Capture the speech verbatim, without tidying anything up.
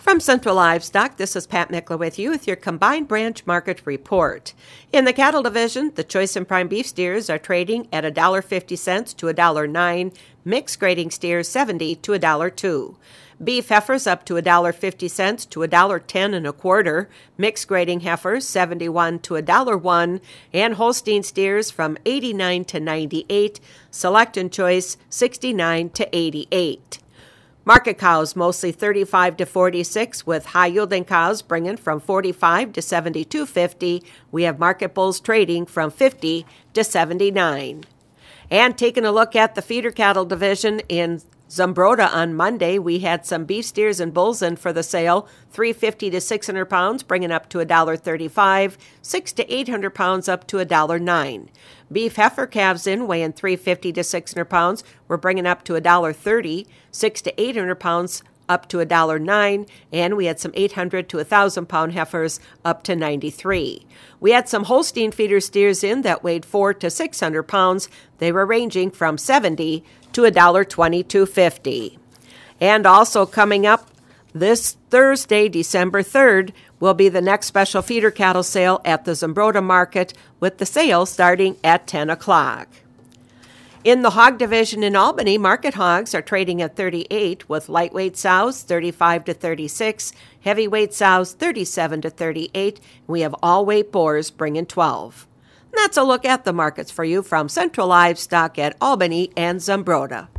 From Central Livestock, this is Pat Mikla with you with your combined branch market report. In the cattle division, the choice and prime beef steers are trading at one dollar fifty to one dollar nine, mixed grading steers seventy to one dollar two. Beef heifers up to one dollar fifty to one dollar ten and a quarter, mixed grading heifers seventy-one to one dollar one, and Holstein steers from eighty-nine to ninety-eight, select and choice sixty-nine to eighty-eight. Market cows mostly thirty-five to forty-six, with high-yielding cows bringing from forty-five to seventy-two fifty. We have market bulls trading from fifty to seventy-nine. And taking a look at the feeder cattle division in Zumbrota on Monday, we had some beef steers and bulls in for the sale, three fifty to six hundred pounds, bringing up to one dollar thirty-five, six to eight hundred pounds up to one dollar nine. Beef heifer calves in weighing three fifty to six hundred pounds, we're bringing up to one dollar thirty, six to eight hundred pounds up to one dollar nine, and we had some eight hundred to one thousand pound heifers up to ninety-three. We had some Holstein feeder steers in that weighed four to six hundred pounds. They were ranging from seventy to one dollar twenty-two fifty. And also coming up this Thursday, December third, will be the next special feeder cattle sale at the Zumbrota Market, with the sale starting at ten o'clock. In the hog division in Albany, market hogs are trading at thirty-eight, with lightweight sows thirty-five to thirty-six, heavyweight sows thirty-seven to thirty-eight, and we have all-weight boars bringing twelve. And that's a look at the markets for you from Central Livestock at Albany and Zumbrota.